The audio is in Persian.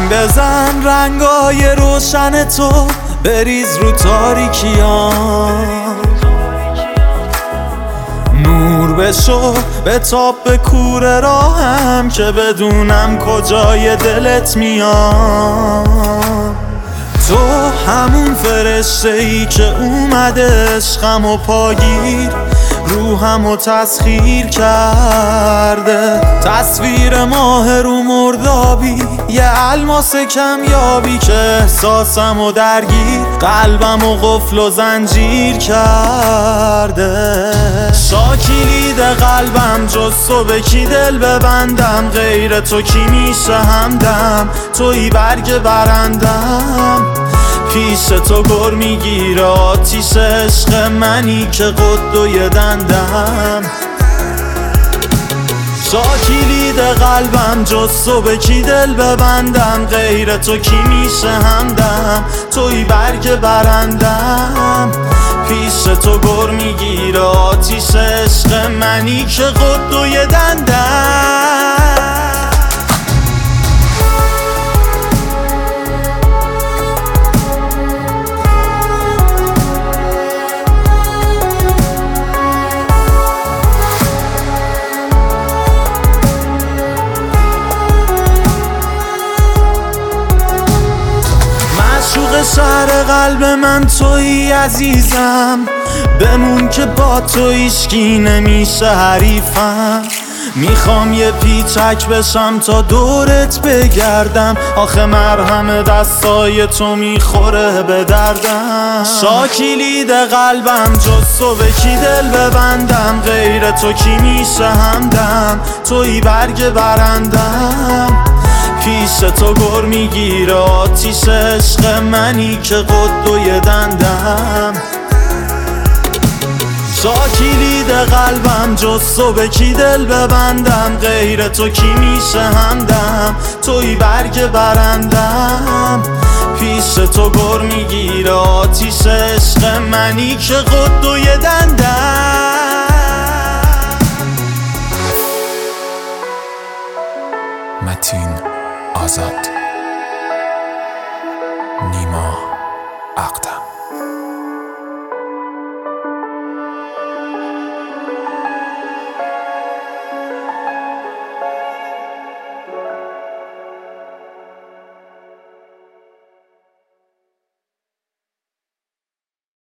رنگ بزن رنگای روشن تو، بریز رو تاریکیان، نور بشو بتاب به کوره راهم که بدونم کجای دلت میام. تو همون فرشته ای که اومده عشقم پاگیر، روحمو تسخیر کرده. تصویر ماه رو مردابی، یه الماس کمیابی که احساسمو درگیر، قلبمو قفل و زنجیر کرده. شاکیلید قلبم جز تو به کی دل ببندم، غیر تو کی میشه همدم، تویی برگ برندم. پیش تو گر میگیره آتیش عشق منی که قد و یه دندم. شاکیلید قلبم جز تو به کی دل ببندم، غیر تو کی میشه همدم، تویی برگ برندم. پیش تو گر میگیره آتیش عشق منی که قد و یه دندم. معشوق شهر قلب من تویی عزیزم، بمون که با تو هیچکی نمیشه حریفم. میخوام یه پیچک بشم تا دورت بگردم، آخه مرهم دستای تو میخوره به دردم. شاکیلید قلبم جز تو به کی دل ببندم، غیر تو کی میشه همدم، تویی برگ برندم. پیش تو گر میگیره آتیش عشق منی که قد و یه دندم. شاکیلید قلبم جز تو به کی دل ببندم، غیر تو کی میشه همدم، تویی برگ برندم. پیش تو گر میگیره آتیش عشق منی که قد و یه دندم. متین آزاد.